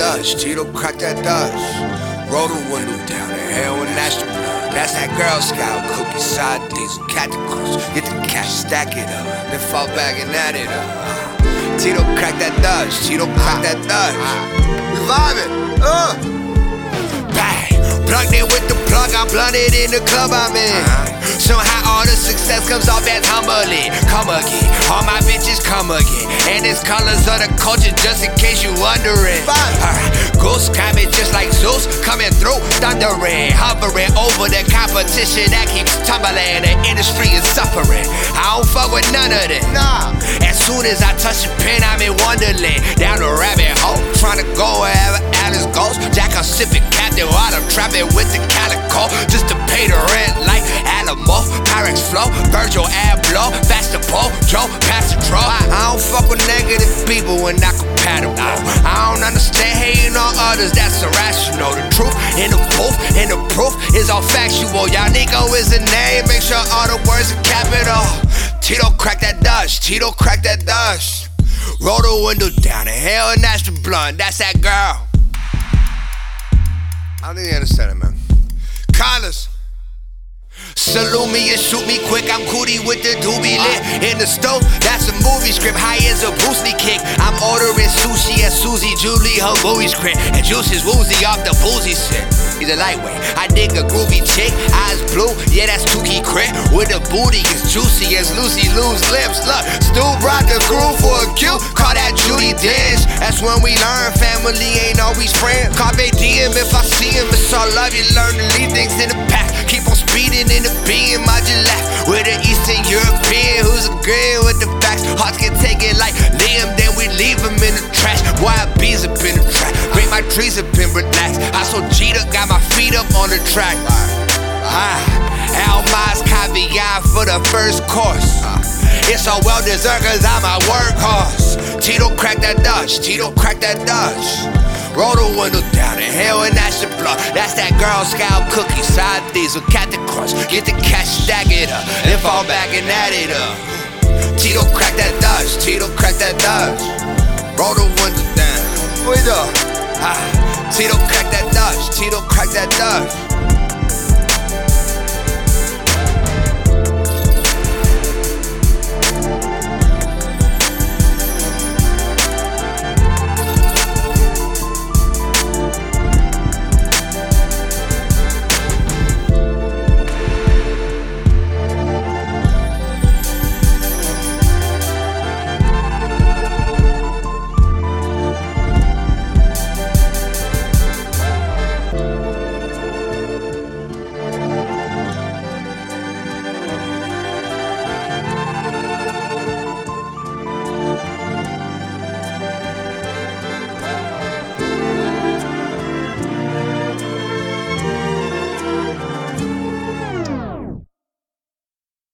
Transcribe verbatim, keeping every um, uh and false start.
Dutch, Tito crack that Dutch. Roll the window down, inhale and that's the blood. That's that Girl Scout cookie, side diesel, cat the crunch. Get the cash, stack it up, then fall back and add it up. Tito crack that Dutch, Tito crack that Dutch. We vibing, uh. Bang, plugged in with the plug, I'm blunted in the club I'm in. Somehow all the success comes off as humbly. Come again, all my bitches come again. And it's colors of the culture, just in case you wondering. Alright, ghost coming just like Zeus, coming through, thundering, hovering over the competition that keeps tumbling. The industry is suffering. I don't fuck with none of it. Nah. As soon as I touch the pen, I'm in Wonderland. Down the rabbit hole, trying to go wherever Alice goes. Jack, I'm sipping captain while I'm trapping with the calico, just to pay the rent like Alamo. Pyrex flow, Virgil Abloh, faster pole, Joe, pass the draw. I, I don't fuck with negative people when not compatible. I don't understand hating on others, that's irrational. The truth in the booth, and the proof is all factual. Y'all nigga is a name, make sure all the words are capital. Tito crack that Dutch, Tito crack that Dutch. Roll the window down, inhale and that's the blunt, that's that girl. I don't think you understand it, man. Carlos. Salute me and shoot me quick, I'm cootie with the doobie lit. In the stove, that's a movie script, high as a Bruce Lee kick. I'm ordering sushi at Susie Julie, her movie script. And juice is woozy off the boozy shit. He's a lightweight, I dig a groovy chick. Eyes blue, yeah that's Tukey Crit. With a booty as juicy as Lucy Lou's lips. Look, Stu brought the groove for a cue, call that Judy Dench. That's when we learn family ain't always friends. Carpe diem if I see him, it's all love. You learn to leave things in the past. Keep on speeding in the beam, I just laugh with an Eastern European who's agreeing with the facts. Hearts get taken like Liam, then we leave him in the trash. Wild bees up in the track, bring my trees up and relax. I so Jeter, got my feet up on the track. Ah, Almaz caviar for the first course. It's so well deserved cause I'm a workhorse. Tito crack that Dutch, Tito crack that Dutch. Roll the window down, inhale and that's the blood. That's that Girl Scout cookie, side diesel, cat the crunch. Get the cash, stack it up, then fall back and add it up. Tito crack that Dutch, Tito crack that Dutch. Roll the window down, wait up. Ah, Tito crack that Dutch, Tito crack that Dutch.